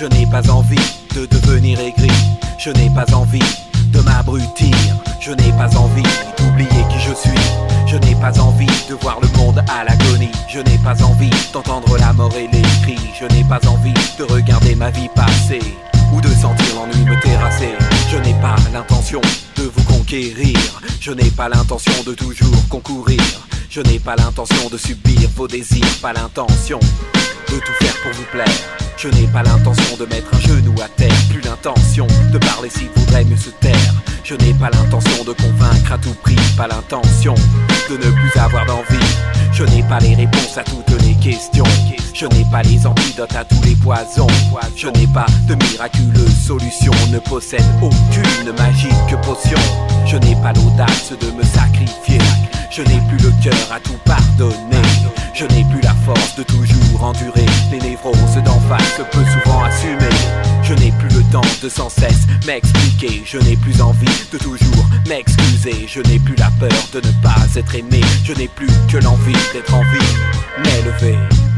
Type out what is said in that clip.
Je n'ai pas envie de devenir aigri. Je n'ai pas envie de m'abrutir. Je n'ai pas envie d'oublier qui je suis. Je n'ai pas envie de voir le monde à l'agonie. Je n'ai pas envie d'entendre la mort et les cris. Je n'ai pas envie de regarder ma vie passer ou de sentir l'ennui me terrasser. Je n'ai pas l'intention de vous conquérir. Je n'ai pas l'intention de toujours concourir. Je n'ai pas l'intention de subir vos désirs. Pas l'intention de tout faire pour vous plaire. Je n'ai pas l'intention de mettre un genou à terre. Plus l'intention de parler s'il faudrait mieux se taire. Je n'ai pas l'intention de convaincre à tout prix. Pas l'intention de ne plus avoir d'envie. Je n'ai pas les réponses à toutes les questions. Je n'ai pas les antidotes à tous les poisons. Je n'ai pas de miraculeuse solution. Ne possède aucune magique potion. Je n'ai pas l'audace de me sacrifier. Je n'ai plus le cœur à tout pardonner. Je n'ai plus la force de toujours endurer les névroses d'en face, peu souvent assumées. Je n'ai plus le temps de sans cesse m'expliquer. Je n'ai plus envie de toujours m'excuser. Je n'ai plus la peur de ne pas être aimé. Je n'ai plus que l'envie d'être en vie, m'élever.